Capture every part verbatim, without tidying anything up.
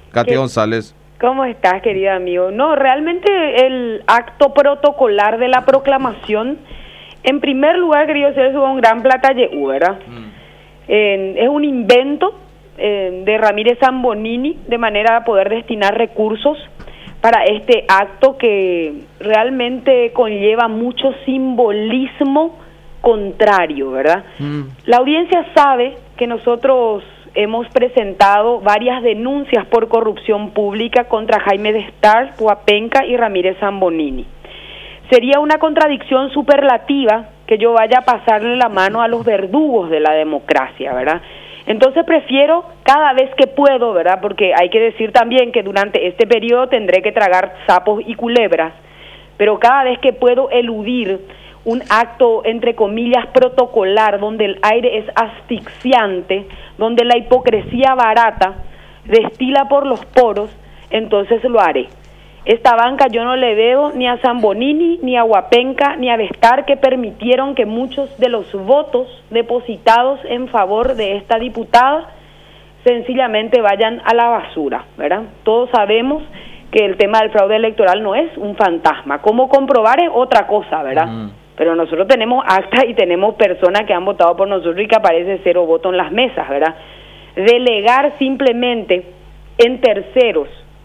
Katia González. ¿Cómo estás, querido amigo? No, realmente el acto protocolar de la proclamación, en primer lugar, querido Sergio, fue un gran platayeú, ¿verdad? Mm. Eh, es un invento eh, de Ramírez Zambonini, de manera a poder destinar recursos para este acto que realmente conlleva mucho simbolismo contrario, ¿verdad? Mm. La audiencia sabe que nosotros hemos presentado varias denuncias por corrupción pública contra Jaime de Star, Huapenca y Ramírez Zambonini. Sería una contradicción superlativa que yo vaya a pasarle la mano a los verdugos de la democracia, ¿verdad? Entonces prefiero cada vez que puedo, ¿verdad? Porque hay que decir también que durante este periodo tendré que tragar sapos y culebras, pero cada vez que puedo eludir un acto, entre comillas, protocolar, donde el aire es asfixiante, donde la hipocresía barata destila por los poros, entonces lo haré. Esta banca yo no le veo ni a Zambonini, ni a Huapenca, ni a Bestar, que permitieron que muchos de los votos depositados en favor de esta diputada sencillamente vayan a la basura, ¿verdad? Todos sabemos que el tema del fraude electoral no es un fantasma. Cómo comprobar es otra cosa, ¿verdad? Uh-huh. Pero nosotros tenemos actas y tenemos personas que han votado por nosotros y que aparece cero voto en las mesas, ¿verdad? Delegar simplemente en terceros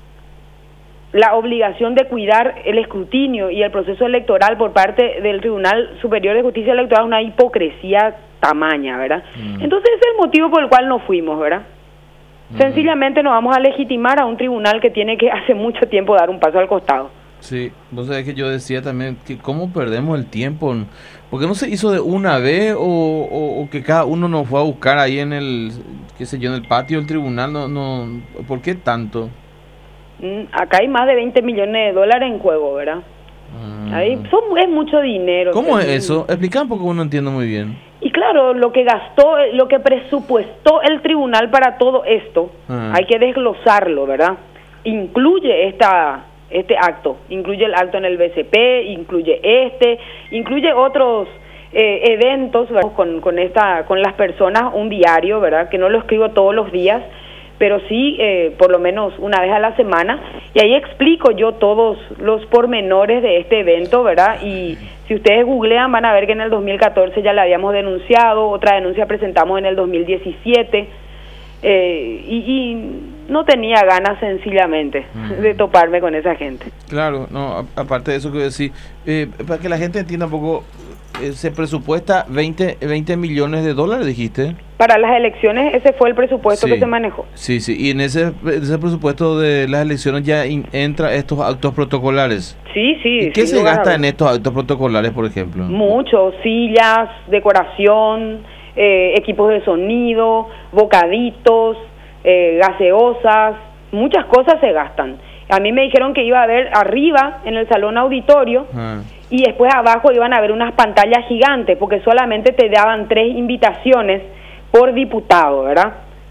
la obligación de cuidar el escrutinio y el proceso electoral por parte del Tribunal Superior de Justicia Electoral es una hipocresía tamaña, ¿verdad? Mm. Entonces ese es el motivo por el cual no fuimos, ¿verdad? Mm. Sencillamente nos vamos a legitimar a un tribunal que tiene que hace mucho tiempo dar un paso al costado. Sí, vos sabés que yo decía también que cómo perdemos el tiempo, porque no se hizo de una vez o, o, o que cada uno nos fue a buscar ahí en el, qué sé yo, en el patio del tribunal, no, no, ¿por qué tanto? Acá hay más de veinte millones de dólares en juego, ¿verdad? Mm. Ahí son, es mucho dinero. ¿Cómo es eso? Explica porque uno entiende muy bien. Y claro, lo que gastó, lo que presupuestó el tribunal para todo esto, ah. hay que desglosarlo, ¿verdad? Incluye esta este acto, incluye el acto en el B C P, incluye este, incluye otros eh, eventos, ¿verdad? con con esta con las personas, un diario, ¿verdad? Que no lo escribo todos los días, pero sí eh, por lo menos una vez a la semana, y ahí explico yo todos los pormenores de este evento, ¿verdad? Y si ustedes googlean van a ver que en el dos mil catorce ya la habíamos denunciado, otra denuncia presentamos en el dos mil diecisiete, eh, y, y no tenía ganas sencillamente uh-huh. de toparme con esa gente. Claro, no, a, aparte de eso que decir, eh, para que la gente entienda un poco, eh, se presupuesta veinte millones de dólares, dijiste. Para las elecciones ese fue el presupuesto sí, que se manejó. Sí, sí, y en ese, ese presupuesto de las elecciones ya in, entra estos actos protocolares. Sí, sí. ¿Y qué se gasta en estos actos protocolares, por ejemplo? Mucho, sillas, decoración, eh, equipos de sonido, bocaditos, eh, gaseosas, muchas cosas se gastan. A mí me dijeron que iba a haber arriba en el salón auditorio ah. y después abajo iban a haber unas pantallas gigantes, porque solamente te daban tres invitaciones por diputado, ¿verdad?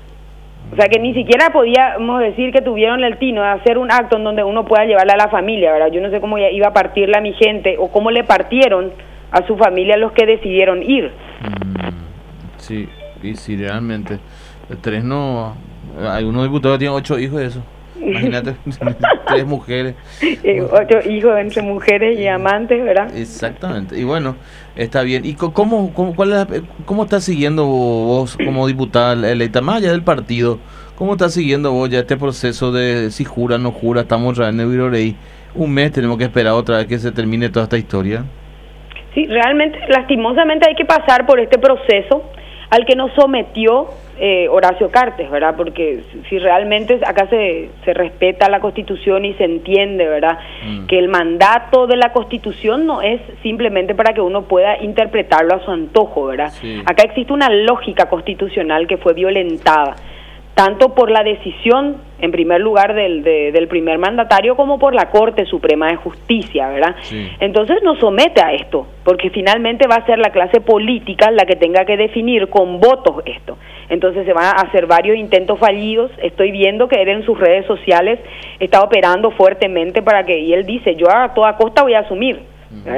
O sea que ni siquiera podíamos decir que tuvieron el tino de hacer un acto en donde uno pueda llevarla a la familia, ¿verdad? Yo no sé cómo iba a partirla a mi gente o cómo le partieron a su familia los que decidieron ir. Mm, sí, y sí, realmente. Tres no... Algunos diputados tienen ocho hijos de eso. Imagínate, tres mujeres. Eh, ocho hijos entre mujeres y amantes, ¿verdad? Exactamente. Y bueno, está bien. ¿Y cómo cómo, cuál es, cómo estás siguiendo vos como diputada electa, más allá del partido? ¿Cómo estás siguiendo vos ya este proceso de si jura, no jura? Estamos otra vez en el Virorey. Un mes tenemos que esperar otra vez que se termine toda esta historia. Sí, realmente, lastimosamente hay que pasar por este proceso al que nos sometió eh, Horacio Cartes, ¿verdad? Porque si realmente acá se, se respeta la Constitución y se entiende, ¿verdad? Mm. Que el mandato de la Constitución no es simplemente para que uno pueda interpretarlo a su antojo, ¿verdad? Sí. Acá existe una lógica constitucional que fue violentada, tanto por la decisión, en primer lugar, del, de, del primer mandatario, como por la Corte Suprema de Justicia, ¿verdad? Sí. Entonces nos somete a esto, porque finalmente va a ser la clase política la que tenga que definir con votos esto. Entonces se van a hacer varios intentos fallidos. Estoy viendo que él en sus redes sociales está operando fuertemente para que, y él dice, yo a toda costa voy a asumir, ¿verdad?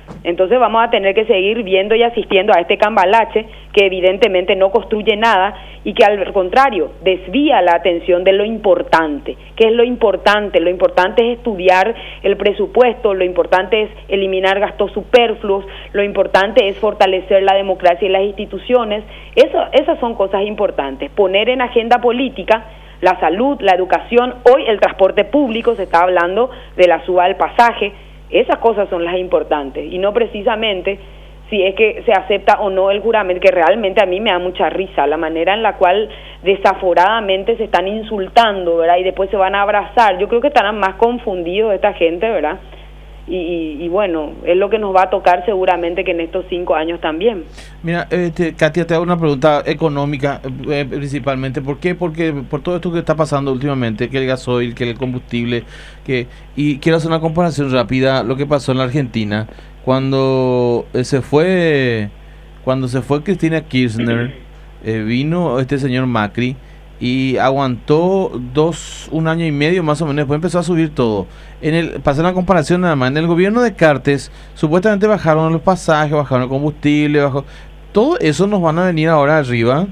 Entonces vamos a tener que seguir viendo y asistiendo a este cambalache que evidentemente no construye nada y que al contrario desvía la atención de lo importante. ¿Qué es lo importante? Lo importante es estudiar el presupuesto, lo importante es eliminar gastos superfluos, lo importante es fortalecer la democracia y las instituciones. Eso, esas son cosas importantes. Poner en agenda política la salud, la educación, hoy el transporte público, se está hablando de la suba del pasaje. Esas cosas son las importantes y no precisamente si es que se acepta o no el juramento, que realmente a mí me da mucha risa la manera en la cual desaforadamente se están insultando, ¿verdad? Y después se van a abrazar. Yo creo que estarán más confundidos esta gente, ¿verdad? Y, y, y bueno, es lo que nos va a tocar seguramente que en estos cinco años también. Mira, este, Katia, te hago una pregunta económica eh, principalmente. ¿Por qué? Porque por todo esto que está pasando últimamente, que el gasoil, que el combustible, que y quiero hacer una comparación rápida, lo que pasó en la Argentina, cuando eh, se fue, cuando se fue Cristina Kirchner, eh, vino este señor Macri, y aguantó dos, un año y medio más o menos, después empezó a subir todo. En el, para hacer una comparación nada más, en el gobierno de Cartes, supuestamente bajaron los pasajes, bajaron el combustible, bajó, todo eso nos van a venir ahora arriba.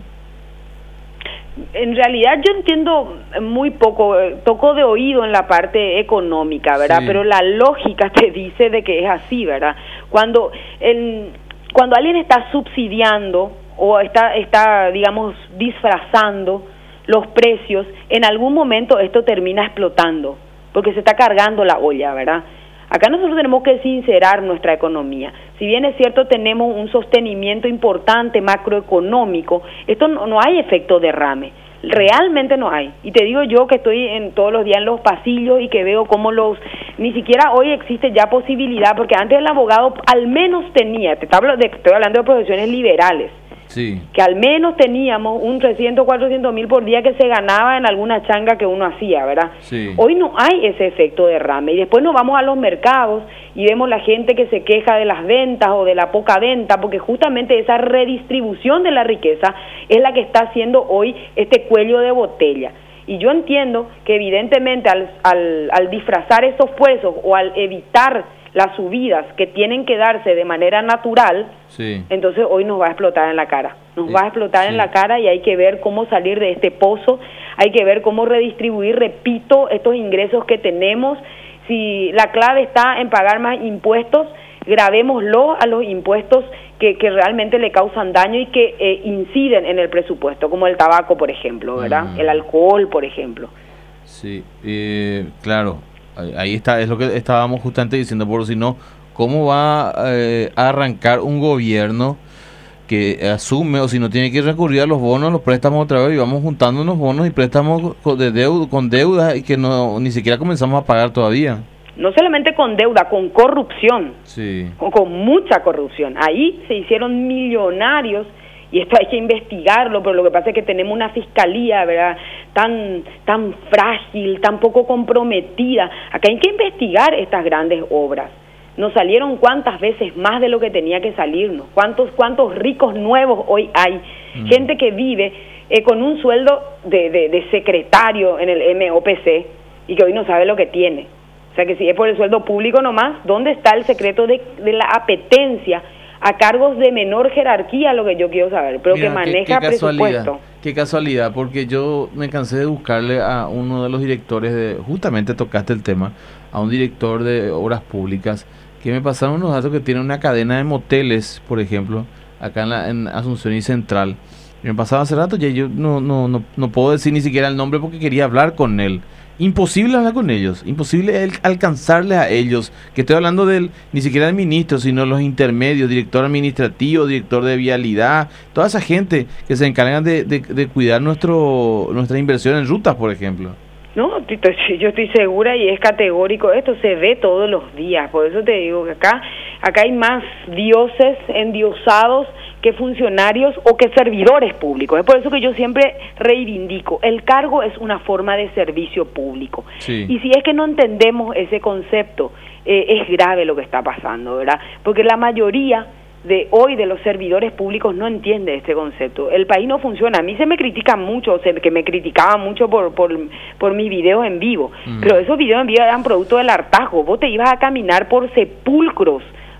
En realidad yo entiendo muy poco, toco de oído en la parte económica, ¿verdad? Sí. Pero la lógica te dice de que es así, ¿verdad? Cuando, el, cuando alguien está subsidiando o está, está, digamos, disfrazando los precios, en algún momento esto termina explotando, porque se está cargando la olla, ¿verdad? Acá nosotros tenemos que sincerar nuestra economía. Si bien es cierto, tenemos un sostenimiento importante macroeconómico, esto no, no hay efecto derrame, realmente no hay. Y te digo yo que estoy en todos los días en los pasillos y que veo cómo los, ni siquiera hoy existe ya posibilidad, porque antes el abogado al menos tenía, te hablo de, estoy hablando de profesiones liberales, sí, que al menos teníamos un trescientos, cuatrocientos mil por día que se ganaba en alguna changa que uno hacía, ¿verdad? Sí. Hoy no hay ese efecto derrame y después nos vamos a los mercados y vemos la gente que se queja de las ventas o de la poca venta, porque justamente esa redistribución de la riqueza es la que está haciendo hoy este cuello de botella. Y yo entiendo que evidentemente al, al, al disfrazar esos precios o al evitar las subidas que tienen que darse de manera natural, sí, entonces hoy nos va a explotar en la cara, nos sí, va a explotar sí. en la cara y hay que ver cómo salir de este pozo, hay que ver cómo redistribuir, repito, estos ingresos que tenemos. Si la clave está en pagar más impuestos, grabémoslo a los impuestos que, que realmente le causan daño y que eh, inciden en el presupuesto, como el tabaco, por ejemplo, ¿verdad? Mm. El alcohol, por ejemplo. Sí, eh, claro. Ahí está, es lo que estábamos justamente diciendo, por si no, ¿cómo va eh, a arrancar un gobierno que asume o si no tiene que recurrir a los bonos, los préstamos otra vez y vamos juntando unos bonos y préstamos con, de deuda, con deuda y que no ni siquiera comenzamos a pagar todavía? No solamente con deuda, con corrupción, sí, con, con mucha corrupción. Ahí se hicieron millonarios. Y esto hay que investigarlo, pero lo que pasa es que tenemos una fiscalía, ¿verdad?, tan tan frágil, tan poco comprometida. Acá hay que investigar estas grandes obras. Nos salieron cuántas veces más de lo que tenía que salirnos. Cuántos cuántos ricos nuevos hoy hay. Mm. Gente que vive eh, con un sueldo de, de, de secretario en el M O P C y que hoy no sabe lo que tiene. O sea que si es por el sueldo público nomás, ¿dónde está el secreto de, de la apetencia a cargos de menor jerarquía? Lo que yo quiero saber, pero Mira, que maneja qué, qué presupuesto. Qué casualidad, porque yo me cansé de buscarle a uno de los directores de, justamente tocaste el tema, a un director de obras públicas, que me pasaron unos datos que tiene una cadena de moteles, por ejemplo, acá en, la, en Asunción y Central. Y me pasaba hace rato, ya yo no, no, no, no puedo decir ni siquiera el nombre porque quería hablar con él. Imposible hablar con ellos, imposible el, alcanzarle a ellos, que estoy hablando del, ni siquiera del ministro, sino los intermedios, director administrativo, director de vialidad, toda esa gente que se encargan de, de, de cuidar nuestro nuestra inversión en rutas, por ejemplo. No, Tito, yo estoy segura y es categórico, esto se ve todos los días, por eso te digo que acá, acá hay más dioses endiosados que funcionarios o que servidores públicos. Es por eso que yo siempre reivindico, el cargo es una forma de servicio público. Sí. Y si es que no entendemos ese concepto, eh, es grave lo que está pasando, ¿verdad? Porque la mayoría de hoy de los servidores públicos no entiende este concepto. El país no funciona. A mí se me critica mucho, se, que me criticaba mucho por, por, por mis videos en vivo, mm. pero esos videos en vivo eran producto del hartazgo. Vos te ibas a caminar por sepulcros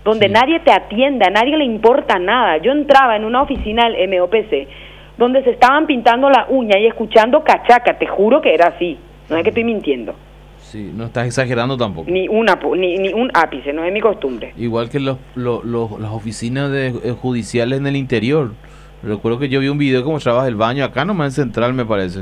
donde sí. nadie te atiende, a nadie le importa nada. Yo entraba en una oficina del M O P C, donde se estaban pintando la uña y escuchando cachaca, te juro que era así, no es que estoy mintiendo. Sí, no estás exagerando tampoco. Ni una ni, ni un ápice, no es mi costumbre. Igual que los, los, los, las oficinas de, eh, judiciales en el interior. Recuerdo que yo vi un video que mostraba el baño, acá nomás en Central me parece.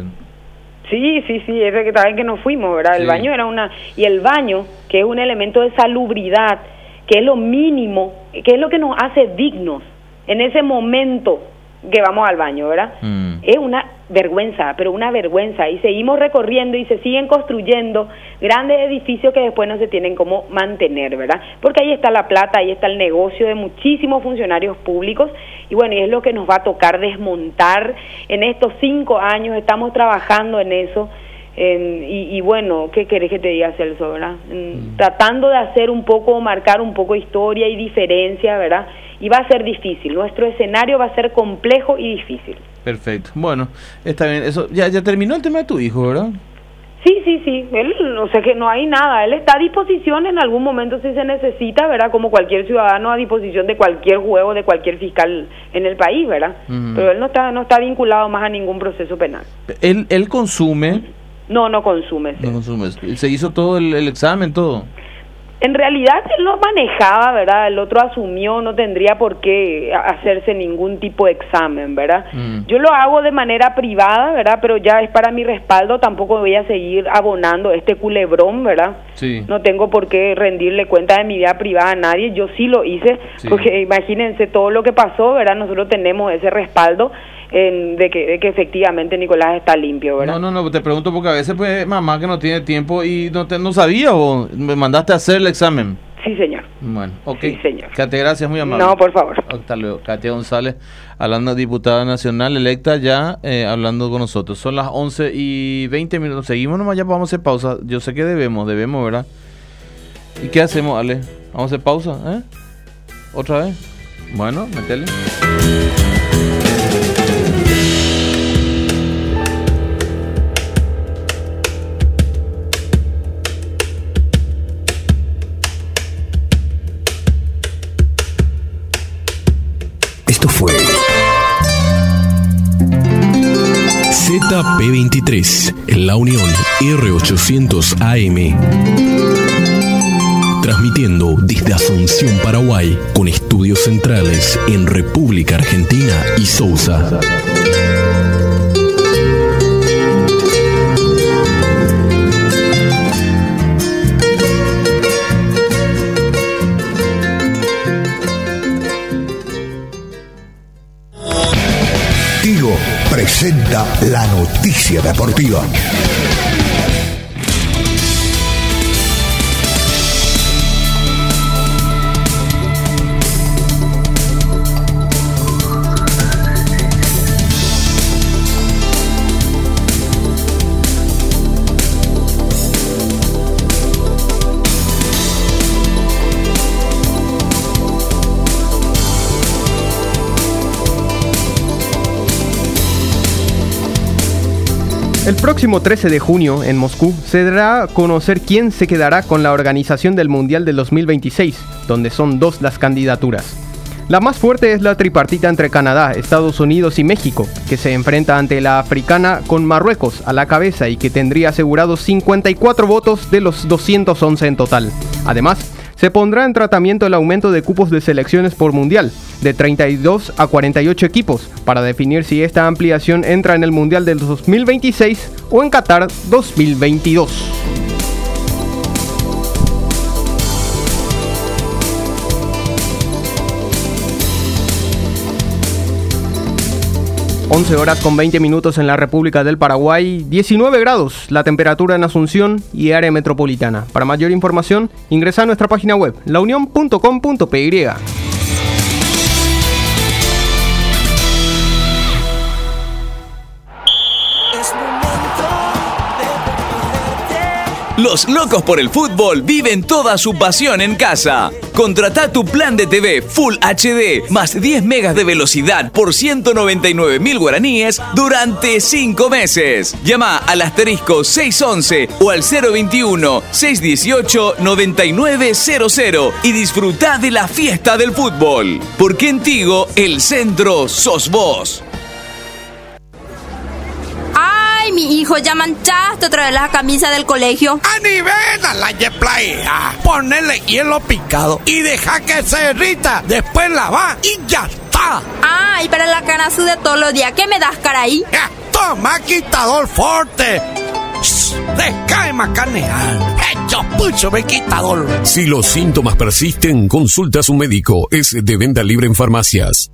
Sí, sí, sí, es que también que nos fuimos, ¿verdad? El Sí. baño era una... Y el baño, que es un elemento de salubridad, que es lo mínimo, que es lo que nos hace dignos en ese momento que vamos al baño, ¿verdad? Mm. Es una vergüenza, pero una vergüenza. Y seguimos recorriendo y se siguen construyendo grandes edificios que después no se tienen cómo mantener, ¿verdad? Porque ahí está la plata, ahí está el negocio de muchísimos funcionarios públicos. Y bueno, y es lo que nos va a tocar desmontar en estos cinco años. Estamos trabajando en eso. En, y, y bueno, ¿qué querés que te diga, Celso, verdad? En, mm. Tratando de hacer un poco, marcar un poco historia y diferencia, ¿verdad? Y va a ser difícil, nuestro escenario va a ser complejo y difícil. Perfecto, bueno, está bien, eso ya, ya terminó el tema de tu hijo, ¿verdad? Sí, sí, sí, él, o sea que no hay nada, él está a disposición en algún momento si se necesita, ¿verdad? Como cualquier ciudadano a disposición de cualquier juego, de cualquier fiscal en el país, ¿verdad? Uh-huh. Pero él no está no está vinculado más a ningún proceso penal. ¿Él, él consume? No, no consume. No consume, se hizo todo el, el examen, todo. En realidad él lo manejaba, ¿verdad? El otro asumió, no tendría por qué hacerse ningún tipo de examen, ¿verdad? Mm. Yo lo hago de manera privada, ¿verdad? Pero ya es para mi respaldo, tampoco voy a seguir abonando este culebrón, ¿verdad? Sí. No tengo por qué rendirle cuenta de mi vida privada a nadie, yo sí lo hice, sí. Porque imagínense todo lo que pasó, ¿verdad? Nosotros tenemos ese respaldo. En, de, que, de que efectivamente Nicolás está limpio, ¿verdad? No, no, no, te pregunto porque a veces pues mamá que no tiene tiempo y no te, no sabía o me mandaste a hacer el examen. Sí, señor. Bueno, ok. Sí, señor. Katia, gracias, muy amable. No, por favor. Hasta luego. Katia González, hablando, diputada nacional electa ya, eh, hablando con nosotros. Son las once y veinte minutos. Seguimos nomás, ya vamos a hacer pausa. Yo sé que debemos, debemos, ¿verdad? ¿Y qué hacemos, Ale? ¿Vamos a hacer pausa? ¿Eh? ¿Otra vez? Bueno, metele. Esto fue Z P veintitrés en La Unión R ochocientos A M. Transmitiendo desde Asunción, Paraguay, con estudios centrales en República Argentina y Sousa. Tigo presenta la noticia deportiva. El próximo trece de junio, en Moscú, se dará a conocer quién se quedará con la organización del Mundial del dos mil veintiséis, donde son dos las candidaturas. La más fuerte es la tripartita entre Canadá, Estados Unidos y México, que se enfrenta ante la africana con Marruecos a la cabeza y que tendría asegurados cincuenta y cuatro votos de los doscientos once en total. Además, se pondrá en tratamiento el aumento de cupos de selecciones por mundial, de treinta y dos a cuarenta y ocho equipos, para definir si esta ampliación entra en el Mundial del dos mil veintiséis o en Qatar dos mil veintidós. once horas con veinte minutos en la República del Paraguay, diecinueve grados la temperatura en Asunción y área metropolitana. Para mayor información, ingresa a nuestra página web, la unión punto com punto p y. Los locos por el fútbol viven toda su pasión en casa. Contratá tu plan de T V Full H D más diez megas de velocidad por ciento noventa y nueve mil guaraníes durante cinco meses. Llama al asterisco seiscientos once o al cero veintiuno, seiscientos dieciocho, noventa y nueve cero cero y disfrutá de la fiesta del fútbol. Porque en Tigo, el centro sos vos. Ay, mi hijo, ya manchaste otra vez la camisa del colegio. Anivela la playa, ponele hielo picado y deja que se derrita. Después lava y ya está. Ay, para la cara sude todos los días. ¿Qué me das, cara ahí? Ya, toma quitador fuerte. Descae macanear. Hecho pucho me quitador. Si los síntomas persisten, consulta a su médico. Es de venta libre en farmacias.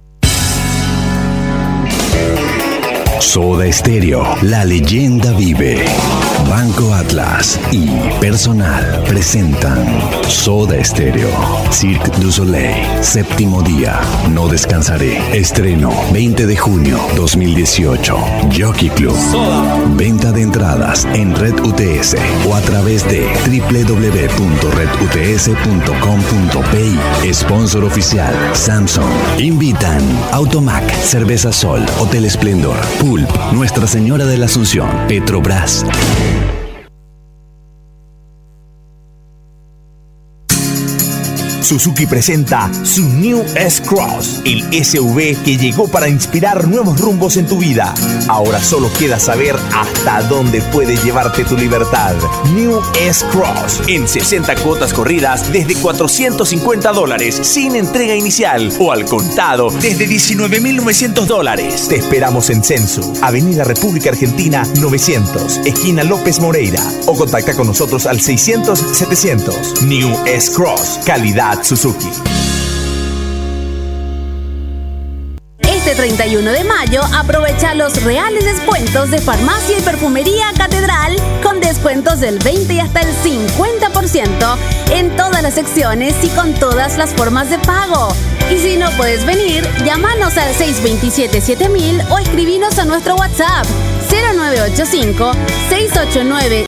Soda Stereo, la leyenda vive. Banco Atlas y Personal presentan Soda Stereo, Cirque du Soleil, séptimo día, No Descansaré. Estreno veinte de junio dos mil dieciocho. Jockey Club. Venta de entradas en Red U T S o a través de doble u doble u doble u punto red u t s punto com punto p y. Sponsor oficial Samsung. Invitan Automac, Cerveza Sol, Hotel Esplendor, Pulp, Nuestra Señora de la Asunción, Petrobras. Suzuki presenta su New S-Cross, el S U V que llegó para inspirar nuevos rumbos en tu vida. Ahora solo queda saber hasta dónde puede llevarte tu libertad. New S-Cross, en sesenta cuotas corridas desde cuatrocientos cincuenta dólares sin entrega inicial o al contado desde diecinueve mil novecientos dólares. Te esperamos en Censu, Avenida República Argentina novecientos, esquina López Moreira, o contacta con nosotros al seiscientos setecientos. New S-Cross, calidad Suzuki. Este treinta y uno de mayo aprovecha los reales descuentos de Farmacia y Perfumería Catedral con descuentos del veinte y hasta el cincuenta por ciento en todas las secciones y con todas las formas de pago. Y si no puedes venir, llámanos al seis dos siete siete mil o escribinos a nuestro WhatsApp cero nueve ocho cinco, seis ocho nueve